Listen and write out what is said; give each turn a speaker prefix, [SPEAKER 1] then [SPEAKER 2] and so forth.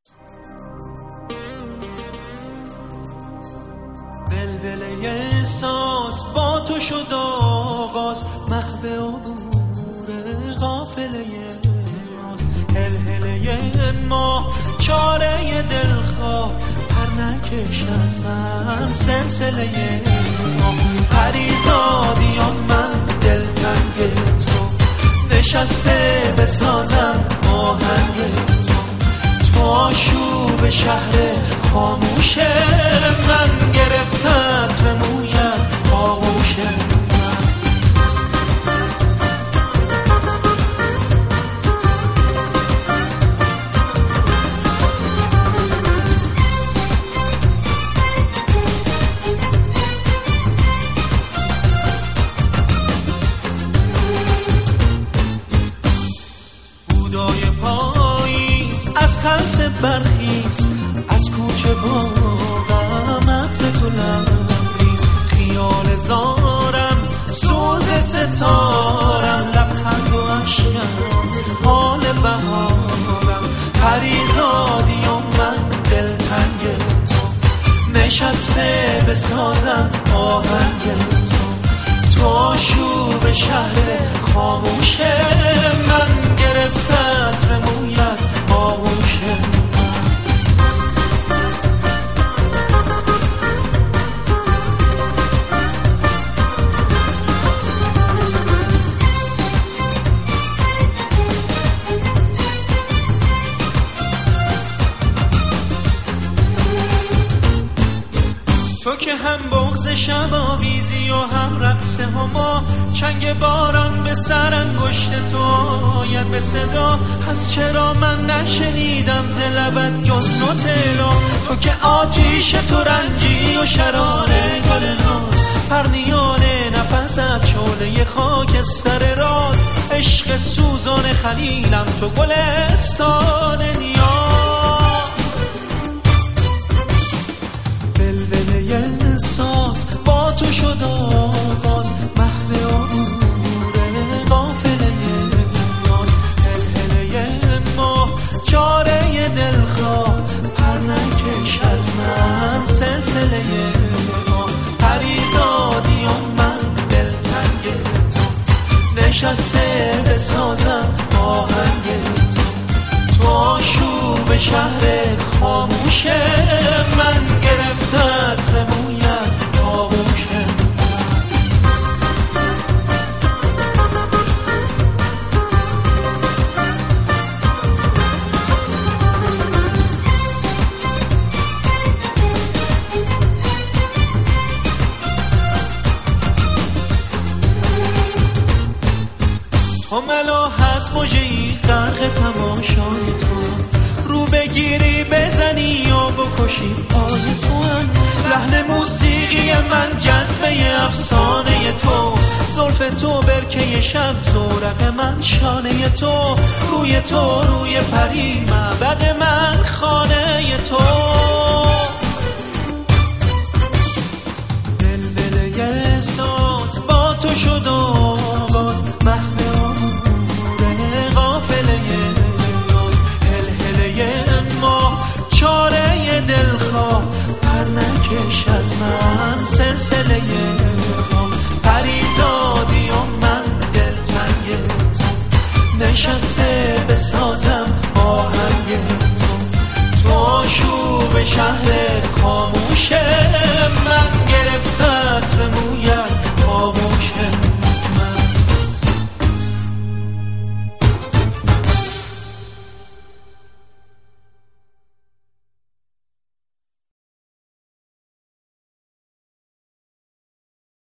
[SPEAKER 1] ولوله ساز با تو شد آغاز، محو عبور قافله ماست. هلهله ما چاره دلخواه، پر نکش از من سلسله ما. پریزادیام من دلتنگ تو، نشسته بسازم آهنگ تو. تو آشوب شهر خاموش من، گرفتت رمویت آغوش من. بودای پاییز از خلص برخیز، از کوچه با غمت تو لبریز. خیال زارم سوز ستارم، لبخند و اشکم حال بهارم. پریزادیام من دلتنگ تو، نشسته بسازم آهنگ تو. تو آشوب شهر خاموش من، گرفتت رمویت آغوش من. تو که هم بغض شب آویزی و هم رقص هما، چنگ باران به سر انگشت تو آید به صدا. پس چرا من نشنیدم ز لبت جز نوت الهام؟ تو که آتیش تو رنجی و شرار گل ناز، پرنیان نفست شعله خاکستر راز. عشق سوزان خلیلم تو گلستان نیاز. ولوله ساز با تو شد آغاز، محو عبور قافله ماست. هلهله ما چاره دلخواه، پر نکش از من سلسله ما. پریزادیام من دلتنگ تو، نشسته بسازم آهنگ تو. تو آشوب شهر خاموش من، گرفتت رمویت آغوش من. تو ملاحت مژه‌ای غرق تماشای تو، رو بگیری بزنی یا بکشی پای تو. لحن موسیقی من جذبه افسانه تو، زلف تو برکه شب زورق من شانه تو. روی تو روی پری معبد من خانه تو. ولوله ساز با تو شد آغاز، محو عبور قافله ماست. هلهله ما چاره دلخواه، پر نکش از من سلسله ما. پریزادیام من دلتنگ تو، نشسته بسازم آهنگ تو. تو آشوب شهر خاموشه